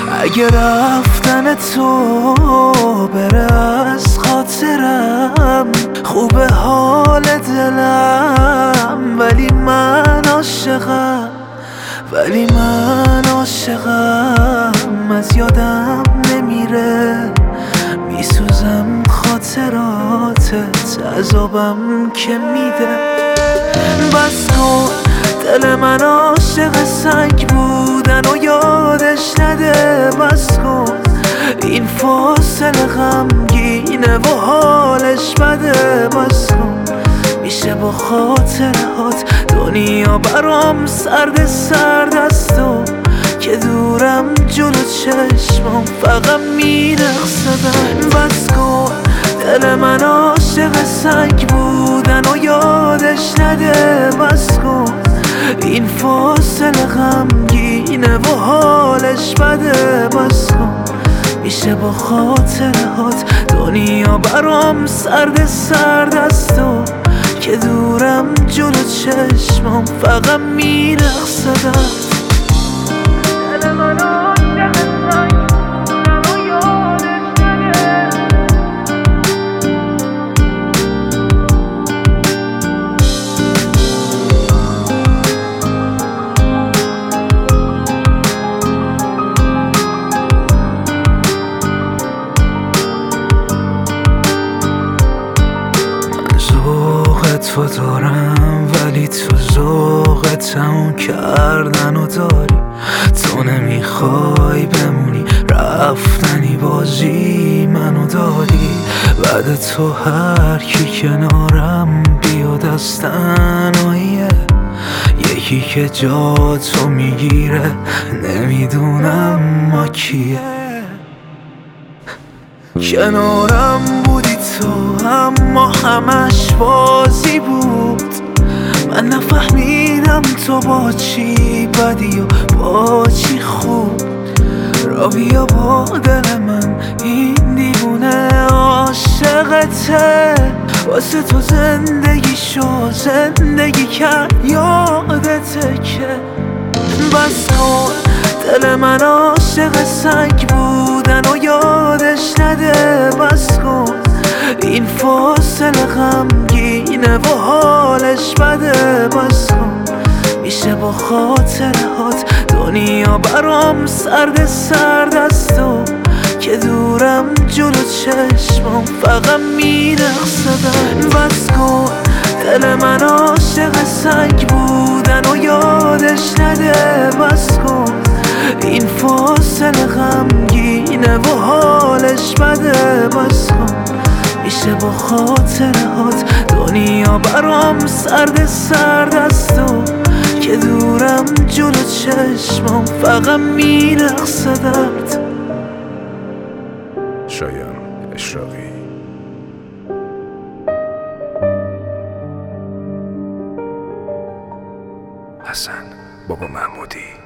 اگه رفتن تو بره از خاطرم، خوبه حال دلم، ولی من عاشقم، از یادم نمیره، میسوزم خاطراتت، عذابم که میده. بس کن دل من عاشق سنگ بودن و یادش نده، بس کن این فاصله غمگینه و حالش بده، بس کن میشه با خاطرات دنیا برام سرد است و که دورم جلو چشمم فقط میرقصدم. بس کن دل من عاشق سنگ بودن و یادش نده، بس کن این فاصله غمگینه و حالش بده، بس کن میشه با خاطرات دنیا برام سرد است و که دورم جلو چشمم فقط میرقصدم. تو دارم ولی تو ذوق تموم کردن و داری، تو نمیخوای بمونی، رفتنی بازی منو داری. بعد تو هر کی کنارم بیاد از تنهاییه، یکی که جا تو میگیره نمیدونم ما کیه. کنارم بودی تو اما همش بازی بود، من نفهمیدم تو با چی بدی و با چی خوب. را بیا با دل من این دیوونه عاشقته، واسه تو زندگی کرد یادته که. بس کن دل من عاشق سنگ بودن و یادش نده، بس کن این فاصله غمگینه و حالش بده، بس کن میشه با خاطرات دنیا برام سرد است و که دورم جلو چشمم فقط میرقصدم. بس کن دل من عاشق سنگ بودن و یادش نده، بس کن این فاصله غمگینه و حالش بده، بس کن میشه با خاطرات دنیا برام سرد است و که دورم جلو چشمم فقط میرقصدت. شایان اشراقی. حسن بابا محمودی.